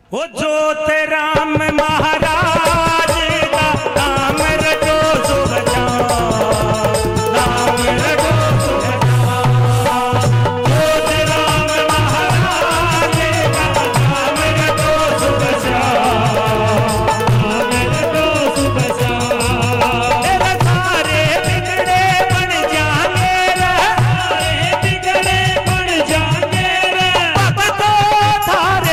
वो जोत राम महाराज का नाम रटो शुभ नाम रटो शुभ जोत राम महाराज का नाम रटो शुभ नाम रटो शुभ सारे बिगड़े बन जाएंगे सारे बिगड़े बन जाएंगे भक्तो थारे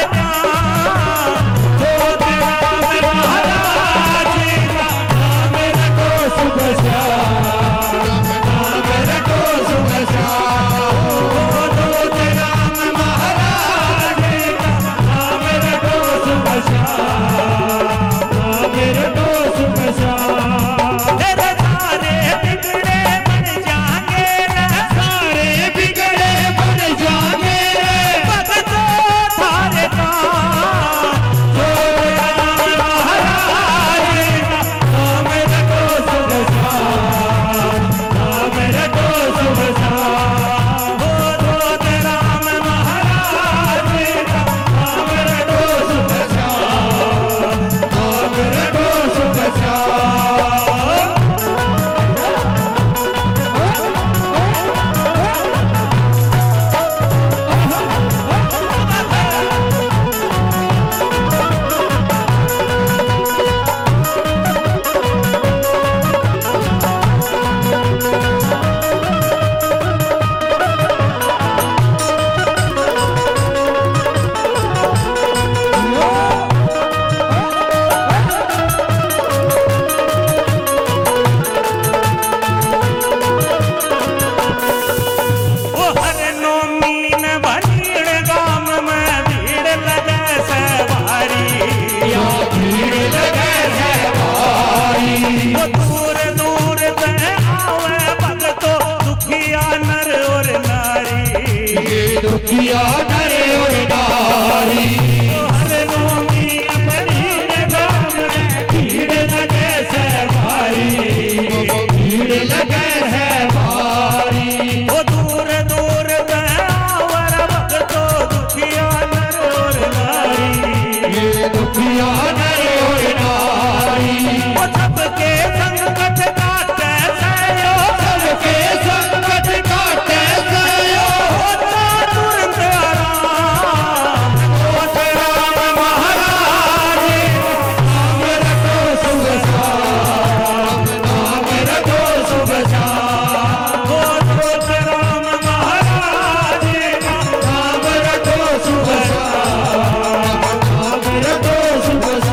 दुखिया नर और नारी हर नोमी अपनी गाम में भीड़ लगे से भारी भीड़ लगे है भारी वो दूर दूर वर भक्तो दुखिया नर और नारी ये दुखिया नर और नारी वो सबके संकट काटे सयो सबके संकट काटे सयो शुभ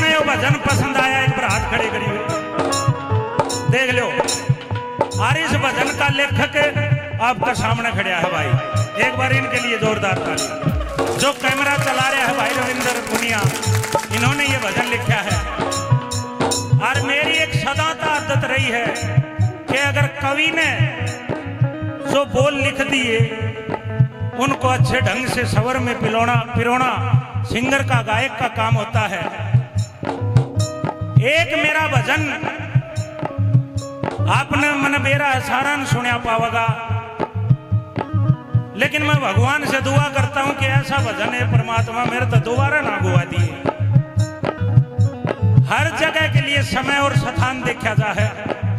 में वो भजन पसंद आया, एक बार हाथ खड़े करिए, देख लो। और इस भजन का लेखक आपका सामने खड़ा है भाई, एक बार इनके लिए जोरदार ताली। जो कैमरा चला रहा है भाई रविंद्र पुनिया, इन्होंने ये भजन लिखा है। और मेरी एक सदा का आदत रही है कि अगर कवि ने जो बोल लिख दिए उनको अच्छे ढंग से स्वर में पिरोना सिंगर का, गायक का काम होता है। एक मेरा भजन आपने मन बेरा सारा न सुना पावेगा, लेकिन मैं भगवान से दुआ करता हूं कि ऐसा भजन है परमात्मा मेरे तो दोबारा ना गुआ दिए। हर जगह के लिए समय और स्थान देखा जा है।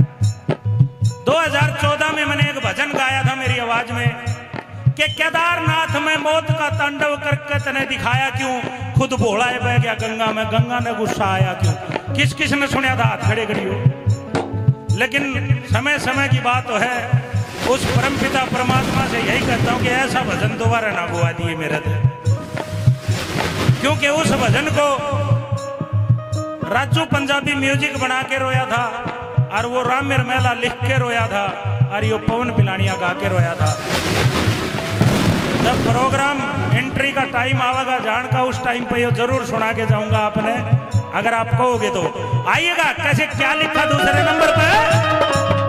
2014 में मैंने एक भजन गाया था मेरी आवाज में कि केदारनाथ में मौत का तांडव करके तने दिखाया क्यों, खुद भोला है बह गया गंगा में, गंगा ने गुस्सा आया क्यों। किस किस ने सुना था, हाथ खड़े करियो। लेकिन समय समय की बात तो है, उस परमपिता परमात्मा से यही कहता हूं कि ऐसा भजन दोबारा ना गुआ दिए मेरे थे। क्योंकि उस भजन को राजू पंजाबी म्यूजिक बना के रोया था, और वो राम मेर मेला लिख के रोया था, और यो पवन पिलानिया गा के रोया था। जब प्रोग्राम एंट्री का टाइम आवेगा जान का, उस टाइम पे ये जरूर सुना के जाऊंगा आपने, अगर आप कहोगे तो। आइएगा कैसे क्या लिखा दूसरे नंबर पे।